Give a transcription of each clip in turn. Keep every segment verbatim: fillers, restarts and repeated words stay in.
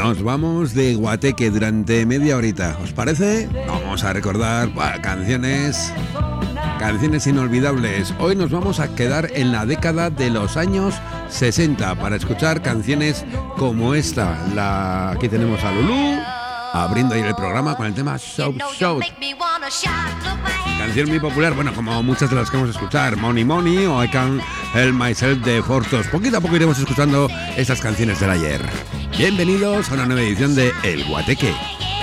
Nos vamos de guateque durante media horita, ¿os parece? Vamos a recordar bah, canciones, canciones inolvidables. Hoy nos vamos a quedar en la década de los años sesenta para escuchar canciones como esta. La, aquí tenemos a Lulú abriendo ahí el programa con el tema Shout Shout. Canción muy popular, bueno, como muchas de las que vamos a escuchar, Money Money o I Can't Help Myself de Fortos. Poquito a poco iremos escuchando estas canciones del ayer. Bienvenidos a una nueva edición de El Guateque.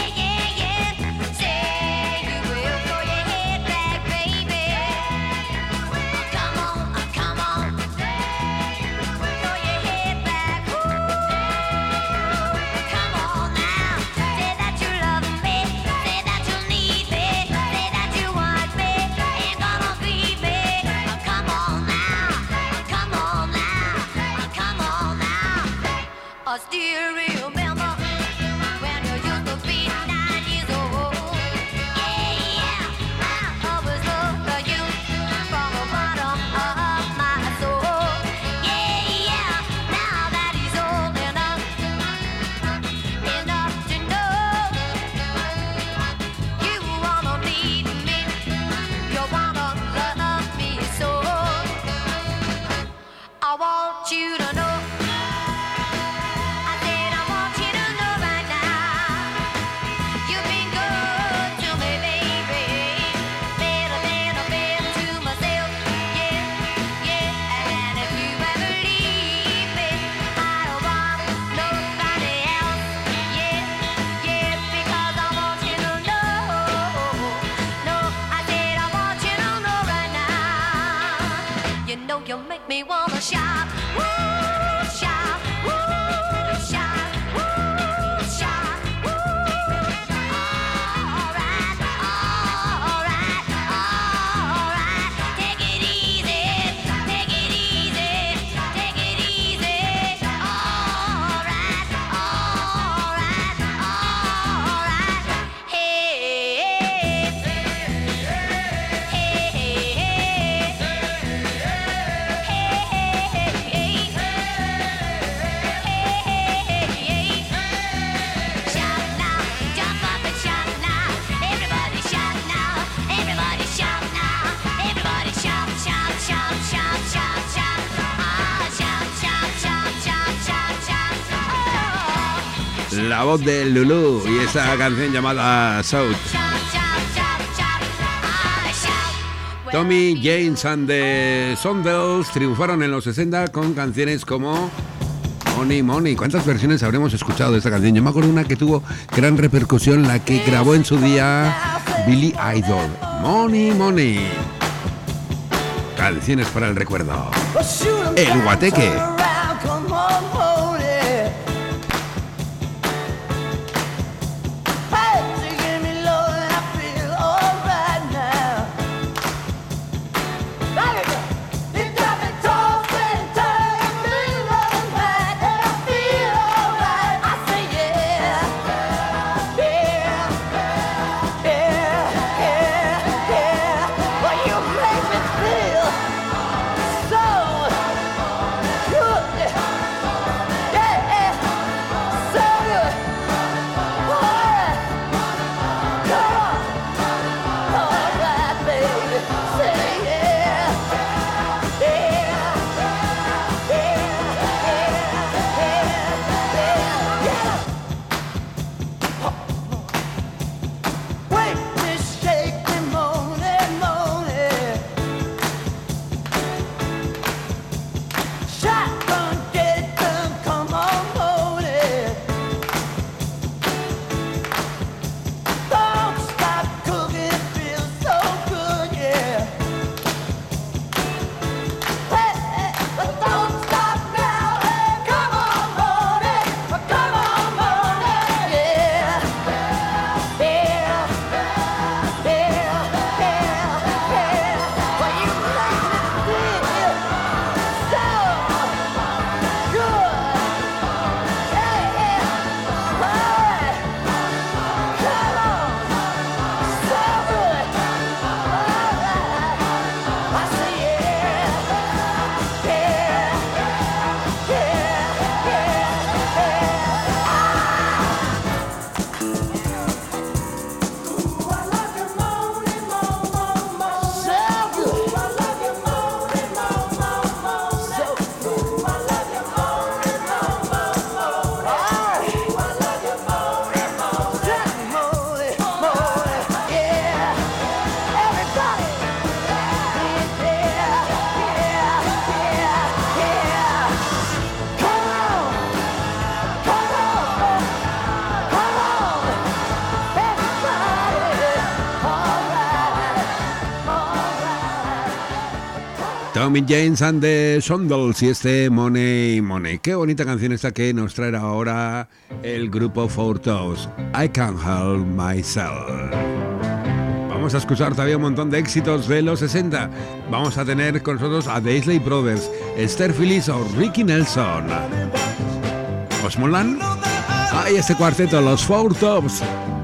La voz de Lulú y esa canción llamada Shout. Tommy James and the Shondells triunfaron en los sesenta con canciones como Money Money. ¿Cuántas versiones habremos escuchado de esta canción? Yo me acuerdo una que tuvo gran repercusión, la que grabó en su día Billy Idol. Money Money. Canciones para el recuerdo. El Guateque. So good. Tommy James and the Shondells y este Money Money. Qué bonita canción esta que nos trae ahora el grupo Four Toes. I Can't Help Myself. Vamos a escuchar todavía un montón de éxitos de los sesenta. Vamos a tener con nosotros a The Isley Brothers, Esther Phillips o Ricky Nelson. ¿Os molan? Ay, este cuarteto, los Four Toes.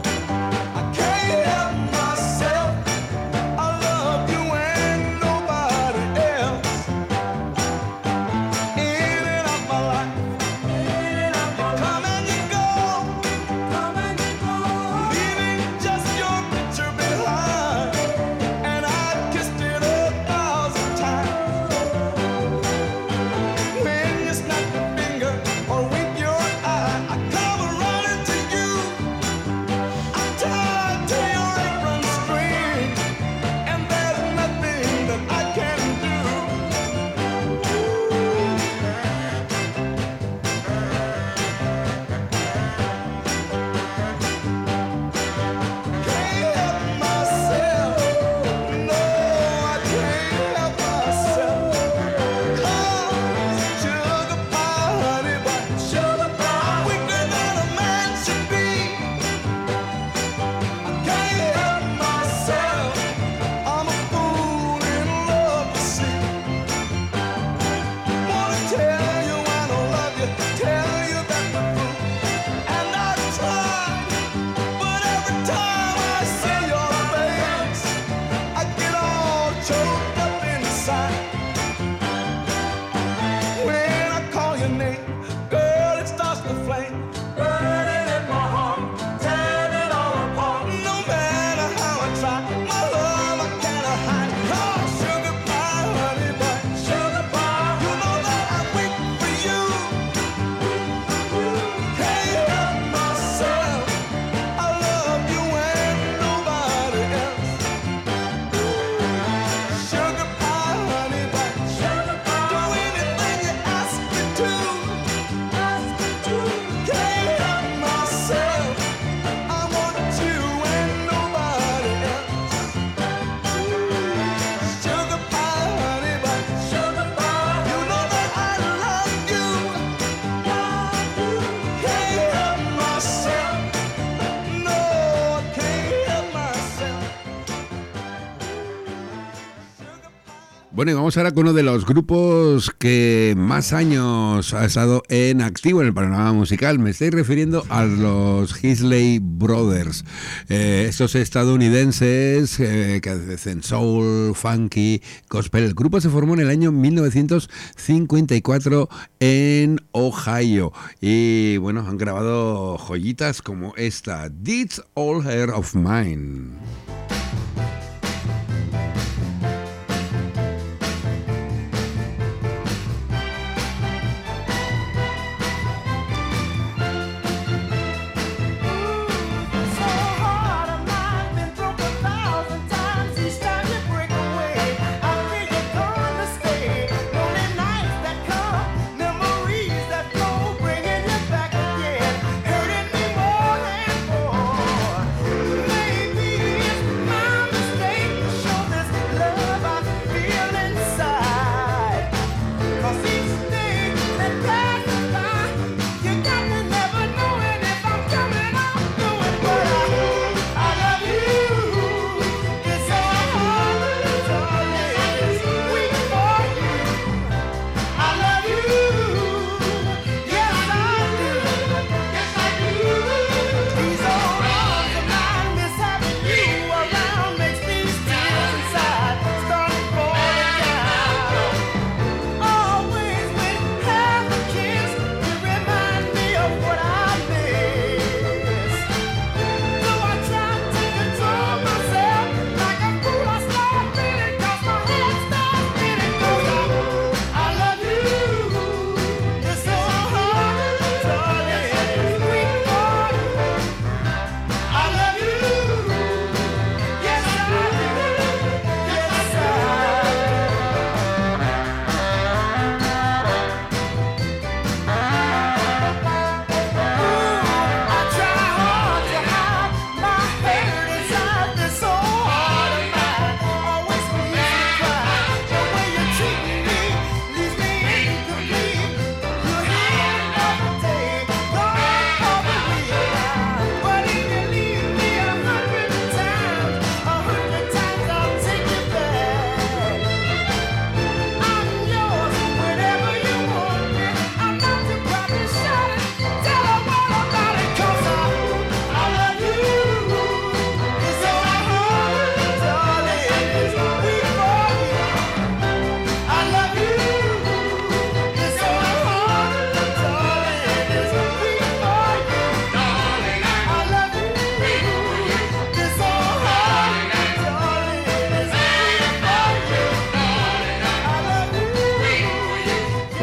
Bueno, y vamos ahora con uno de los grupos que más años ha estado en activo en el panorama musical. Me estoy refiriendo a los Isley Brothers. Eh, estos estadounidenses eh, que hacen soul, funky, gospel. El grupo se formó en el año mil novecientos cincuenta y cuatro en Ohio. Y bueno, han grabado joyitas como esta, This Old Hair of Mine. Maybe it's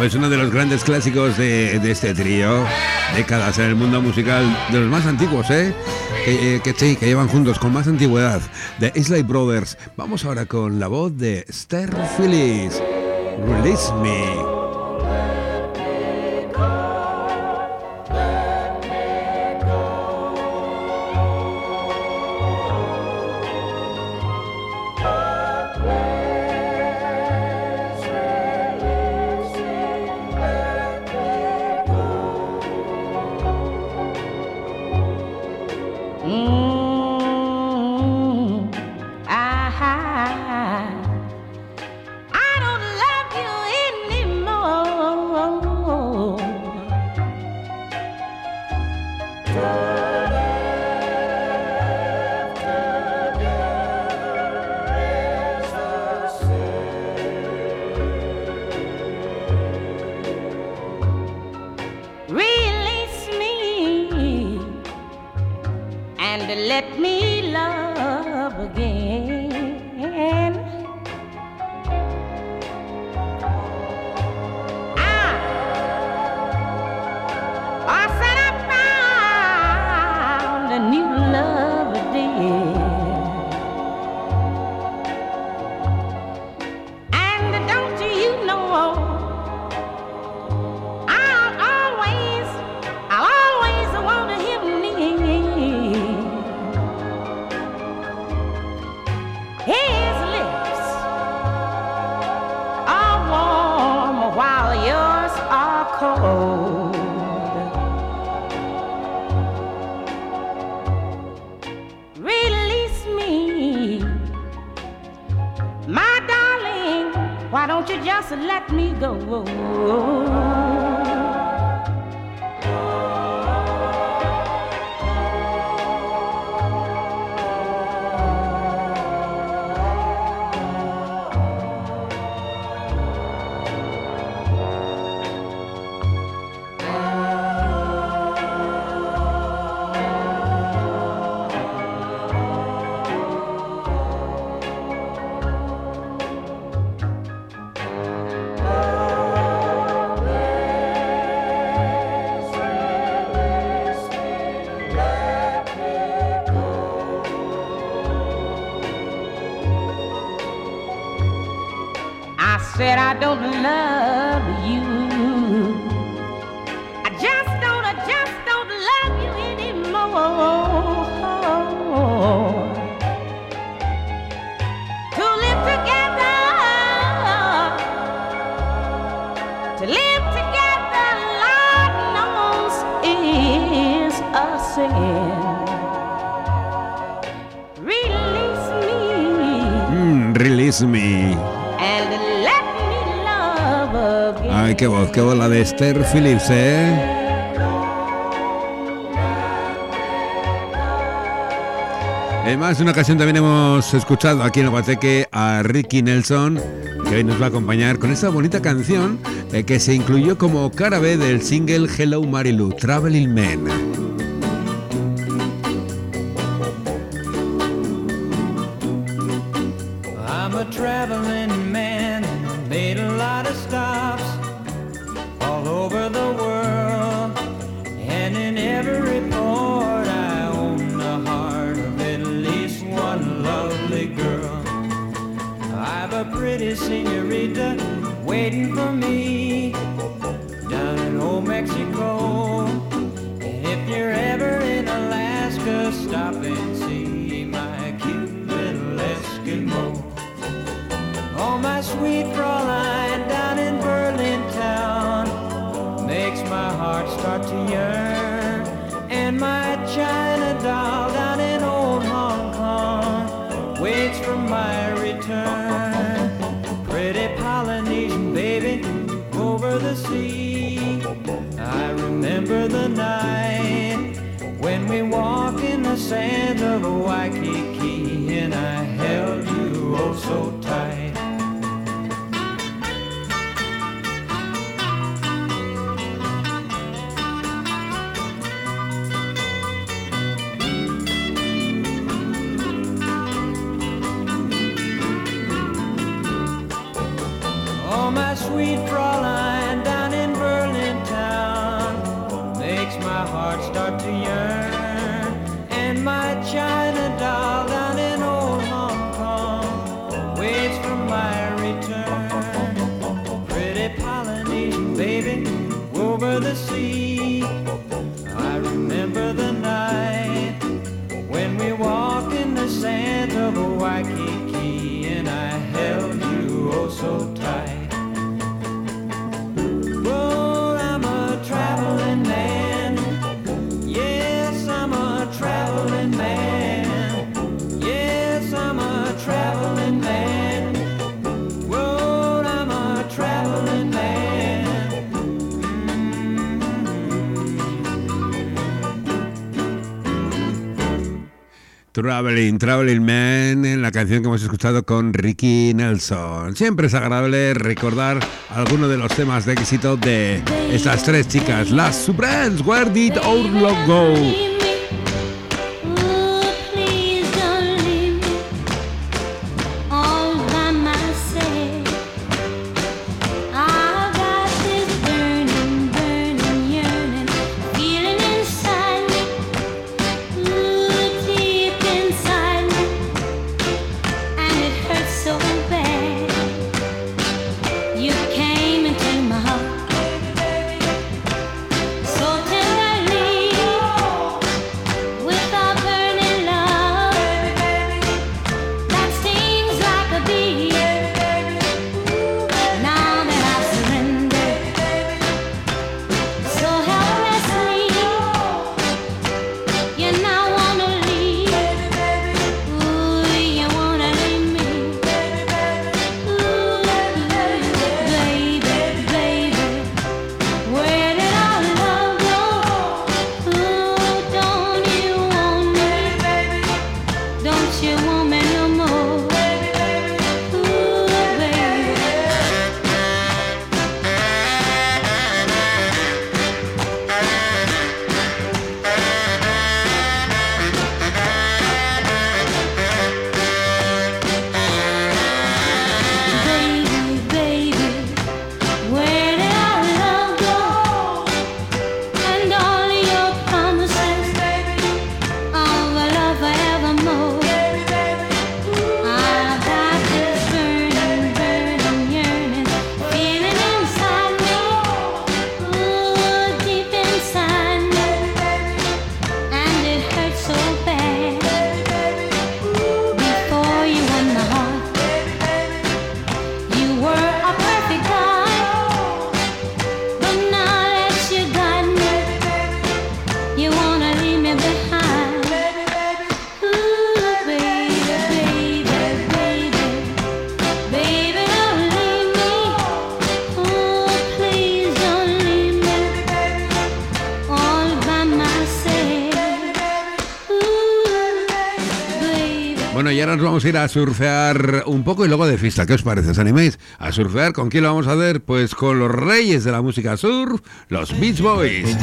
Pues uno de los grandes clásicos de, de este trío, décadas en el mundo musical, de los más antiguos, ¿eh? Que, que, sí, que llevan juntos con más antigüedad, de Isley Brothers. Vamos ahora con la voz de Esther Phillips, Release Me. Why don't you just let me go? Said I don't love you. I just don't, I just don't love you anymore. To live together, to live together, Lord knows is a sin. Release me. Mm, release me. Ay, qué voz, qué voz la de Esther Phillips, ¿eh? En más de una ocasión también hemos escuchado aquí en el Guateque a Ricky Nelson, que hoy nos va a acompañar con esta bonita canción eh, que se incluyó como cara B del single Hello Marilu, Traveling Man. I'm a traveling man, made a lot of stops all over the world, and in every port I own the heart of at least one lovely girl. I've a pretty senorita waiting for me down in old Mexico, and if you're ever in Alaska, stop and see my cute little Eskimo. Oh, my sweet Fraulein down in Berlin town makes my heart start to yearn, and my China doll down in old Hong Kong waits for my return. Pretty Polynesian baby over the sea, I remember the night when we walked in the sands of Waikiki, and I held you oh so tight. Oh, my sweet Fraulein start to yearn. And my China doll down in old Hong Kong waits for my return. Pretty Polynesian baby over the sea, I remember the night when we walked in the sand of Waikiki and I held you oh so tight. Well, I'm a traveling man. Yes, I'm a traveling man. Yes, I'm a traveling man. Well, I'm a traveling man. Traveling, Traveling Man, en la canción que hemos escuchado con Ricky Nelson. Siempre es agradable recordar algunos de los temas de éxito de estas tres chicas, las Supremes. Where did our love go? Bueno, y ahora nos vamos a ir a surfear un poco y luego de fiesta. ¿Qué os parece? ¿Os animáis a surfear? ¿Con quién lo vamos a hacer? Pues con los reyes de la música surf, los Beach Boys.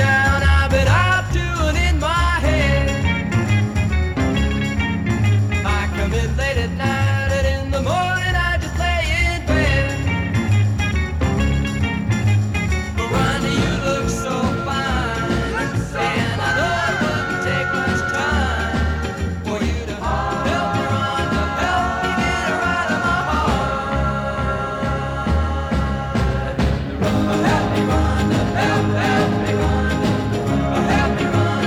Help me run,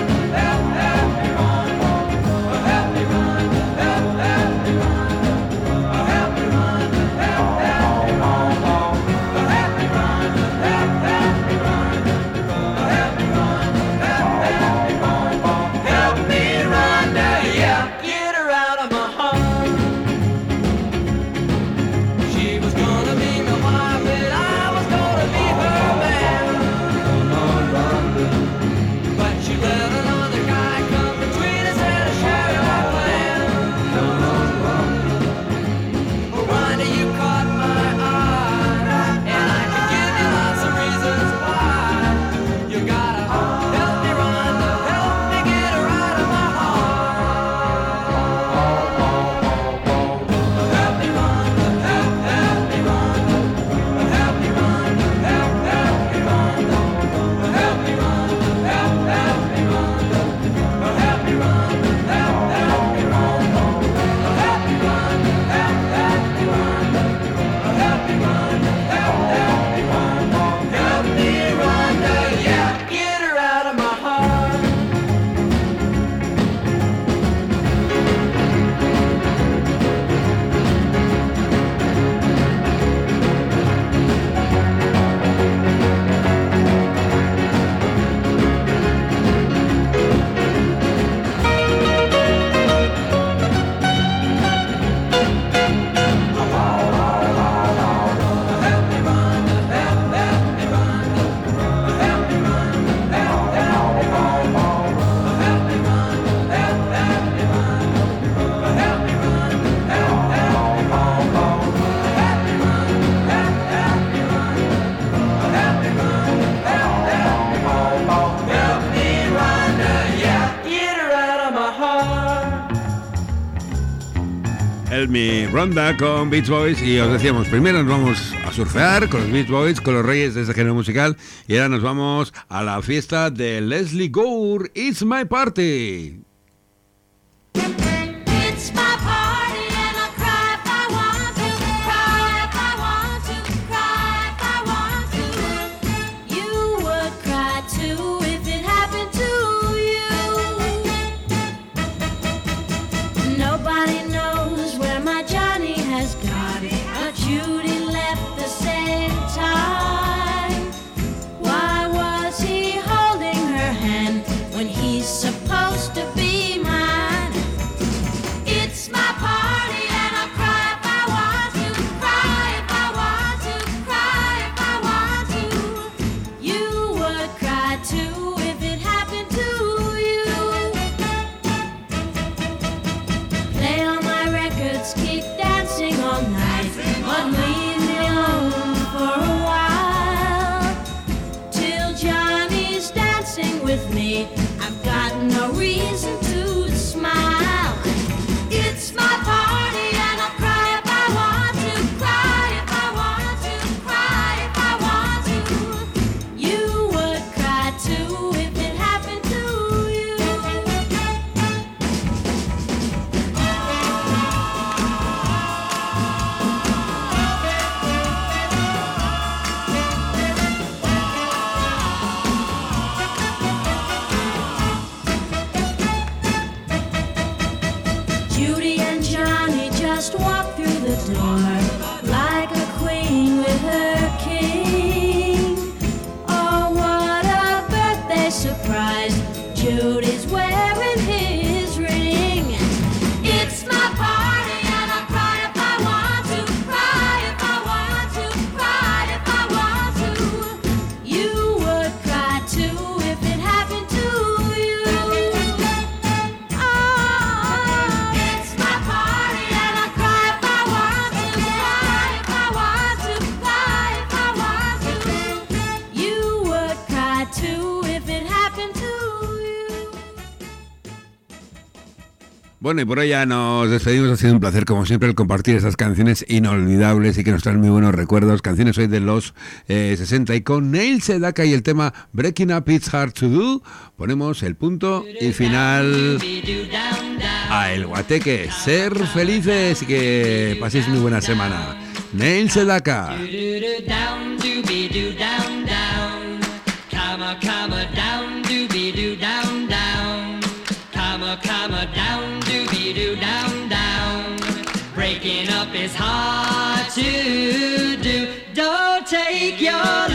Help Me, Ronda con Beach Boys. Y os decíamos, primero nos vamos a surfear con los Beach Boys, con los reyes de ese género musical. Y ahora nos vamos a la fiesta de Leslie Gore, It's My Party. It's my party and I'll cry if I want to, cry if I want to, cry if I want to. You would cry too if it happened to you. Nobody knows where my Johnny has gone, but Judy left the same time. Why was he holding her hand when he's supposed to be mine? It's my party and I'll cry if I want to, cry if I want to, cry if I want to. You would cry too if it happened to you. Play all my records, keep dancing all night, but leave me alone for a while. Till Johnny's dancing with me, I've got no reason to smile. It's my party and I'll cry if I want to, cry if I want to, cry if I want to. You would cry too if it happened to you. Judy and Johnny just walked through the door like a queen with her king. Oh, what a birthday surprise! Judy's wearing his ring. It's my party and I'll cry if I want to, cry if I want to, cry if I want to. You would cry too if it happened to you. Oh, it's my party and I'll cry if I want to, cry if I want to, cry if I want to. You would cry too if it happened to you. Bueno, y por hoy ya nos despedimos. Ha sido un placer, como siempre, el compartir estas canciones inolvidables y que nos traen muy buenos recuerdos. Canciones hoy de los eh, sesenta. Y con Neil Sedaka y el tema Breaking Up It's Hard to Do, ponemos el punto y final a El Guateque. Ser felices y que paséis muy buena semana. Neil Sedaka. Down, doobie doo down, down. Comma, comma, down, doobie doo down, down. Comma, comma, down, doobie doo down, down. Breaking up is hard to do. Don't take your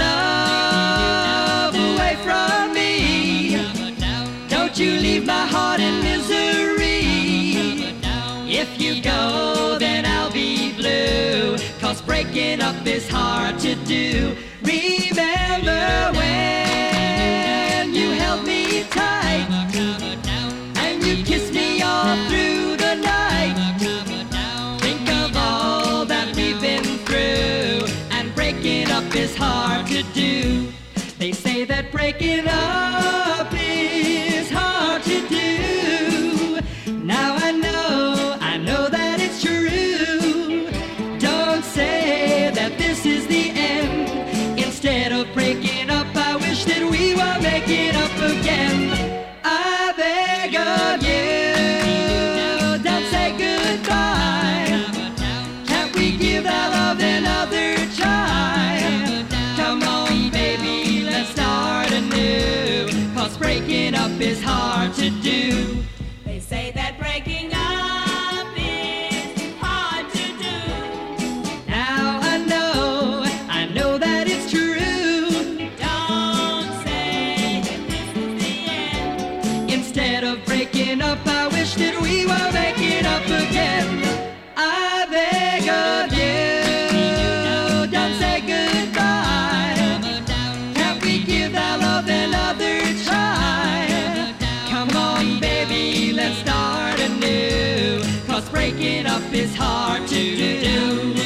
love away from me. Don't you leave my heart in misery. If you go, then I'll be blue. Cause breaking up is hard to do. Remember when you held me tight and you kissed me all through the night. Think of all that we've been through, and breaking up is hard to do. They say that breaking up is hard to do. Now I know, I know that it's true. Don't say that this is the end. Instead of breaking up, I wish that we were making up again. I beg of you, don't say goodbye. Can't we give that love another try? Come on, baby, let's start anew. Cause breaking up is hard to do. They say that breaking up is hard to do. Now I know, I know that it's true. Don't say that this is the end. Instead of breaking up, I wish that we were making up again. I beg of you, don't say goodbye. Can't we give that love another try? Come on, baby, let's start anew. Cause breaking up is hard to do.